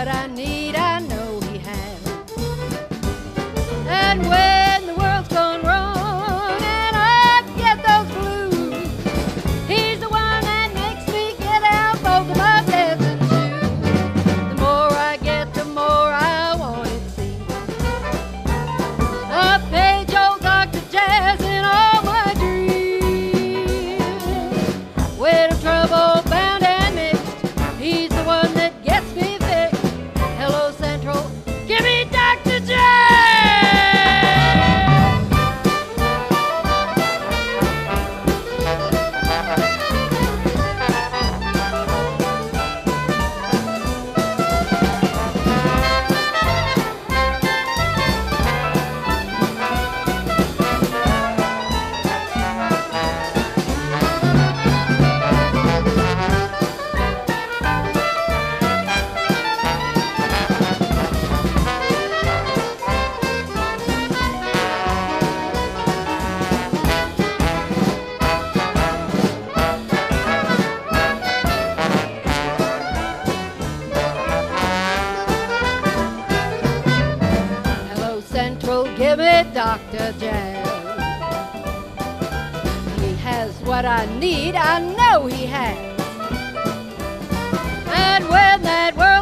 what I need, I know he has. And when the world's gone wrong and I get those blues, he's the one that makes me get out both of my dancing shoes. The more I get, the more I want it seems. I page old Dr. Jazz in all my dreams. When I'm trouble bound and mixed, he's the one that gets me fixed. Hello Central, give me Dr. Jazz. Central, give me Dr. Jazz. He has what I need, I know he has. And when that world